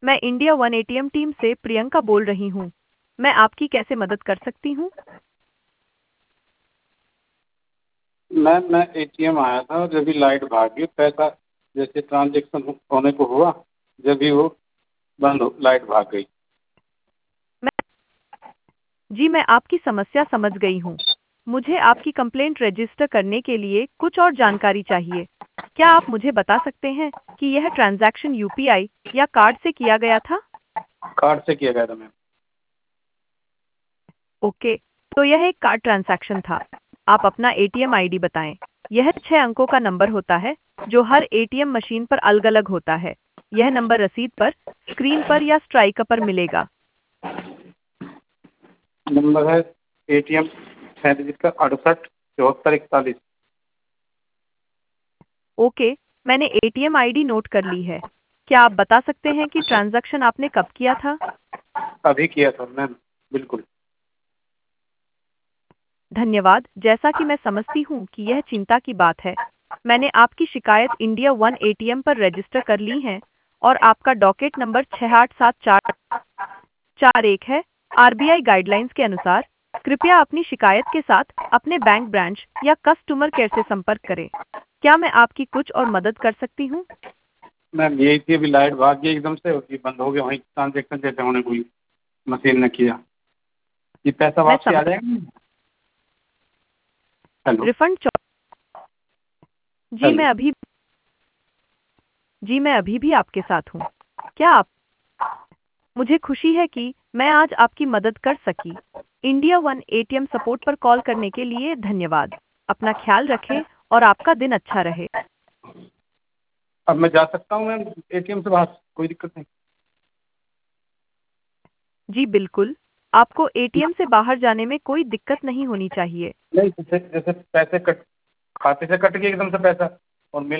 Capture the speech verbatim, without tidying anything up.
मैं India one ATM team से प्रियंका बोल रही हूँ। मैं आपकी कैसे मदद कर सकती हूँ? मैम मैं एटीएम आया था और जब भी लाइट भाग गई, पैसा जैसे ट्रांजेक्शन होने को हुआ, जब भी वो बंद हो लाइट भाग गई। मैं जी मैं आपकी समस्या समझ गई हूँ। मुझे आपकी कंप्लेंट रजिस्टर करने के लिए कुछ और जानकारी चाहिए। क्या आप मुझे बता सकते हैं कि यह ट्रांजैक्शन यूपीआई या कार्ड से किया गया था? कार्ड से किया गया था मैम। ओके, तो यह एक कार्ड ट्रांजैक्शन था। आप अपना एटीएम आईडी बताएं। यह छह अंकों का नंबर होता है जो हर एटीएम मशीन पर अलग-अलग होता है। यह नंबर रसीद पर, स्क्रीन पर या स्ट्राइक पर मिलेगा। नंबर है एटीएम छः डिजिट का अड़सठ चौहत्तर इकतालीस। ओके, मैंने एटीएम आईडी नोट कर ली है। क्या आप बता सकते हैं कि ट्रांजैक्शन आपने कब किया था? अभी किया था मैम, बिल्कुल। धन्यवाद। जैसा कि मैं समझती हूँ कि यह चिंता की बात है, मैंने आपकी शिकायत इंडिया वन एटीएम पर रजिस्टर कर ली है और आपका डॉकेट नंबर छह आठ सात चार चार एक है। आरबीआई गाइडलाइंस के अनुसार कृपया अपनी शिकायत के साथ अपने बैंक ब्रांच या कस्टमर केयर से संपर्क करें। क्या मैं आपकी कुछ और मदद कर सकती हूँ? मैम यही थी, अभी लाइट भाग गई एकदम से, ये बंद हो गया, वहीं ट्रांजेक्शन जैसे होने कोई मशीन ने किया। ये पैसा मैं वापसी समझ आ जाएगा? हेलो। रिफंड चौ जी हेलो। मैं अभी जी मैं अभी भी आपके साथ हूँ। क्या आप मुझे खुशी है कि मैं आज आपकी मदद कर सकी। इंडिया वन एटीएम सपोर्ट पर कॉल करने के लिए धन्यवाद। अपना ख्याल रखें और आपका दिन अच्छा रहे। अब मैं जा सकता हूँ मैम एटीएम से बाहर? कोई दिक्कत नहीं? जी बिल्कुल, आपको एटीएम से बाहर जाने में कोई दिक्कत नहीं होनी चाहिए। नहीं, जैसे जैसे पैसे कट खाते से कट गए एकदम से पैसा और मिल